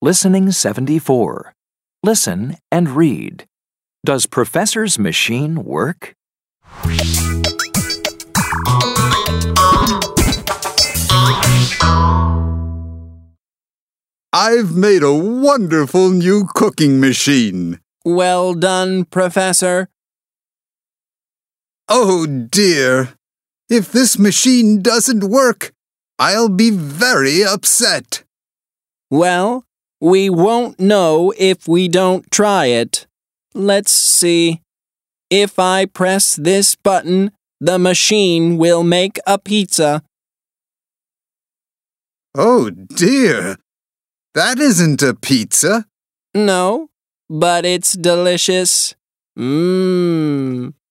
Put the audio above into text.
Listening 74. Listen and read. Does Professor's machine work? I've made a wonderful new cooking machine. Well done, Professor. Oh dear! If this machine doesn't work, I'll be very upset. Well, we won't know if we don't try it. Let's see. If I press this button, the machine will make a pizza. Oh dear! That isn't a pizza. No, but it's delicious. Mmm.